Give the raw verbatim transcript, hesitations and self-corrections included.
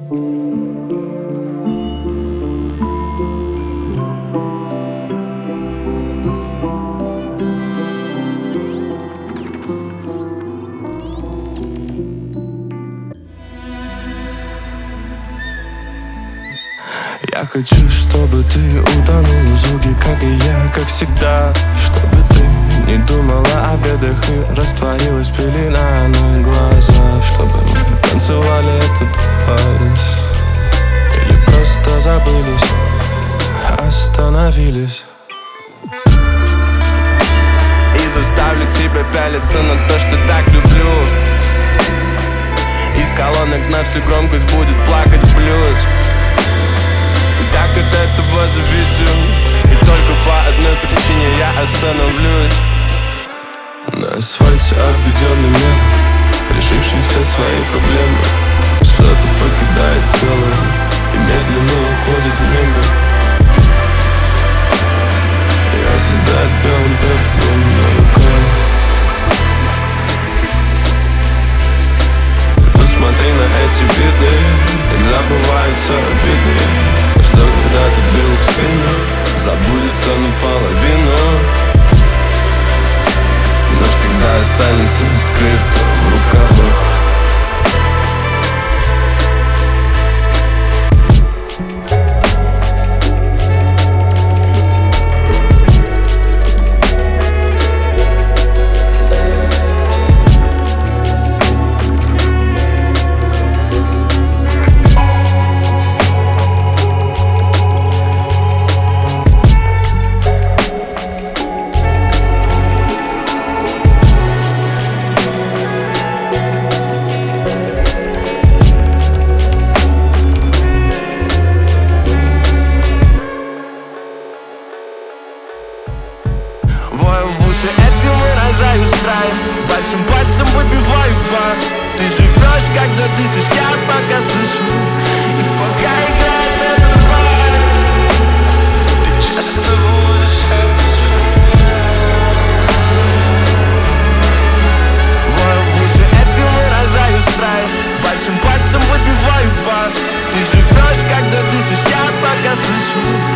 Я хочу, чтобы ты утонул в звуке, как и я, как всегда. Чтобы ты не думала о бедах и растворилась пелена на глазах. Чтобы мы танцевали этот вальс или просто забылись, остановились. И заставлю тебя пялиться на то, что так люблю. Из колонок на всю громкость будет плакать блюз. И так от этого зависю, и только по одной причине я остановлюсь. На асфальте обведенный мир, решивший все свои проблемы. Что-то покидает тело и медленно уходит в небо. Я оседает белым пеплом на руках. Ты посмотри на эти виды, так забываются обиды. Что когда ты бил в спину, забудется наполовину. Навсегда останется скрыто в рукавах. Этим выражаю страсть, большим пальцем выбиваю бас. Ты живешь, когда дышишь, я пока слышу. И пока играет этот вальс, ты часто будешь это вспоминать. Вою в уши, этим выражаю страсть, большим пальцем выбиваю бас. Ты живешь, когда дышишь, я пока слышу.